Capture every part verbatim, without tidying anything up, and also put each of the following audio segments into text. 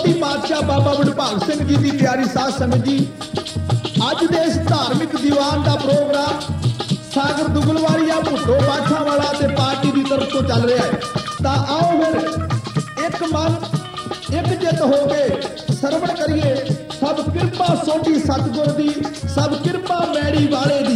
सोढ़ी पातशाह बाबा वडभाग सिंह जी की प्यारी साध संगत जी, अज दे इस धार्मिक दीवान का प्रोग्राम सागर दुगलवालिया भुट्टो बाठा वाला ते पार्टी की तरफ तो चल रहा है। तो आओ फिर एक मन एक जित हो गए सरवण करिए सब किरपा सोढ़ी सतगुर दी, सब किरपा मैड़ी वाले दी।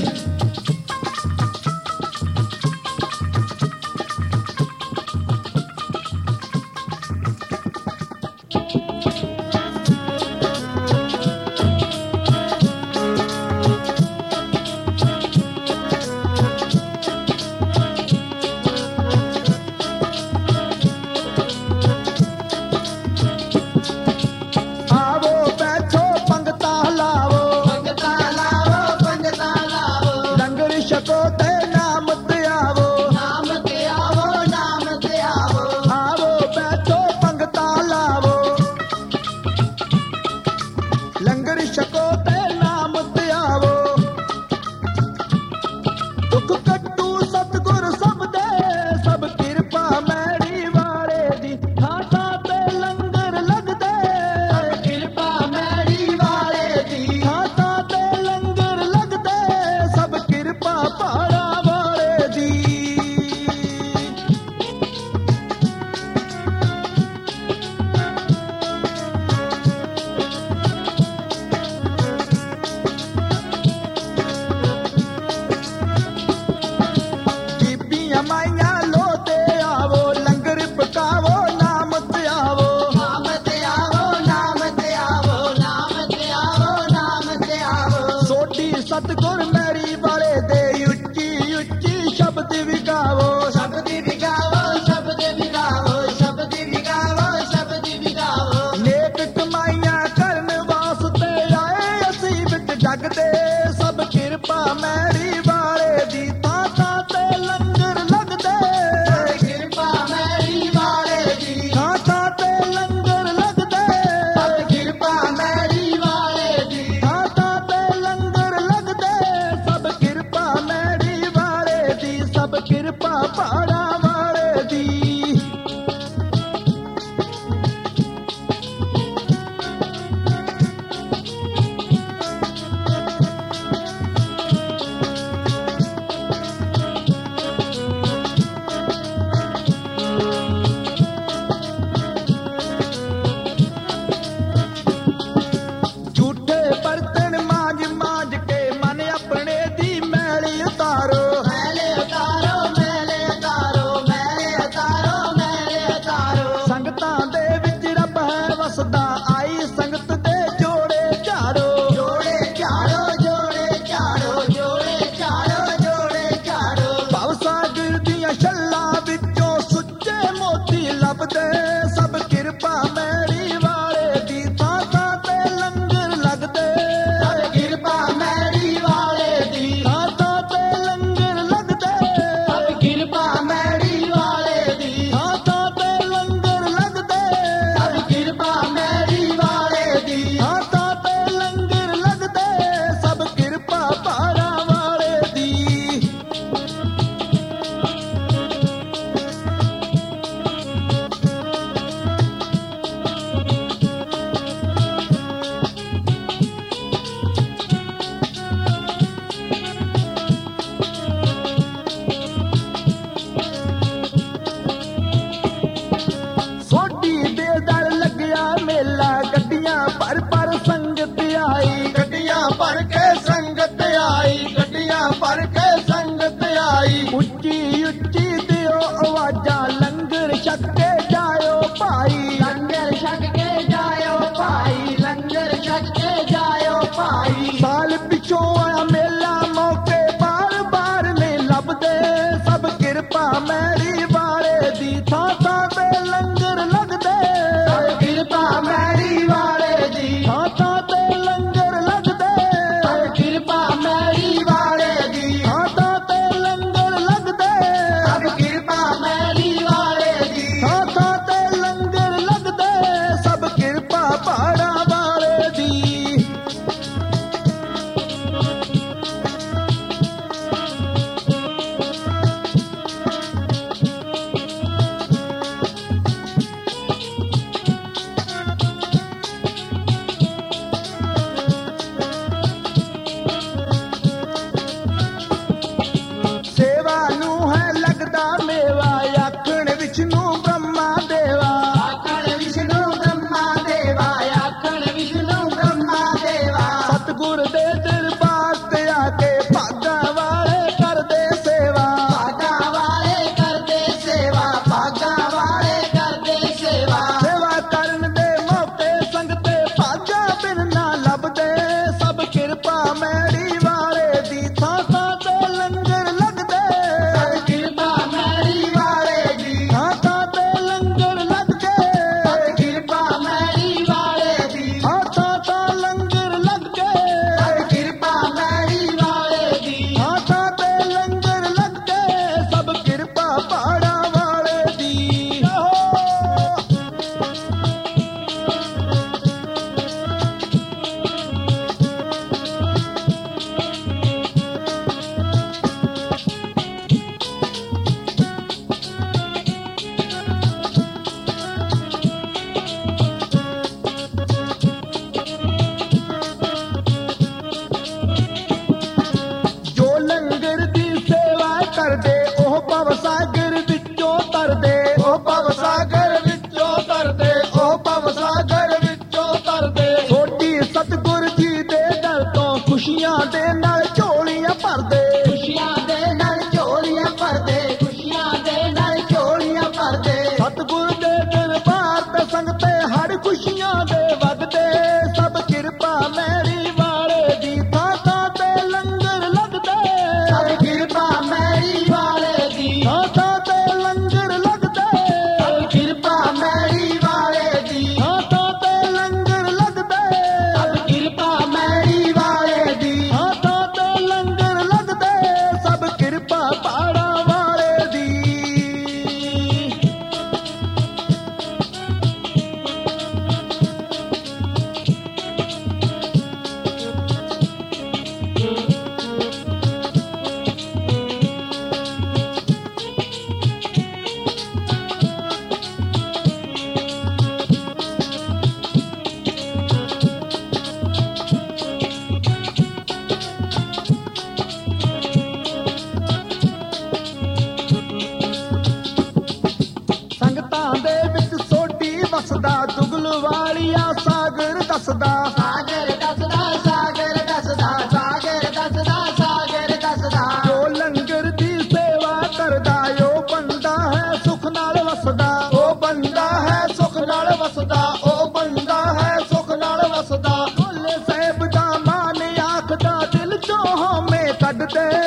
ਵਸਦਾ ਦੁਗਲ ਵਾਲੀਆ ਸਾਗਰ ਦੱਸਦਾ ਸਾਗਰ ਦੱਸਦਾ ਸਾਗਰ ਦੱਸਦਾ ਸਾਗਰ ਦੱਸਦਾ ਸਾਗਰ ਦੱਸਦਾ ਜੋ ਲੰਗਰ ਦੀ ਸੇਵਾ ਕਰਦਾ ਉਹ ਬੰਦਾ ਹੈ ਸੁਖ ਨਾਲ ਵਸਦਾ ਉਹ ਬੰਦਾ ਹੈ ਸੁਖ ਨਾਲ ਵਸਦਾ ਉਹ ਬੰਦਾ ਹੈ ਸੁਖ ਨਾਲ ਵਸਦਾ ਬੋਲੇ ਸਾਹਿਬ ਦਾ ਮਾਨ ਆਖਦਾ ਦਿਲ ਚੋਂ ਹਉਮੈ ਕੱਢ ਦੇ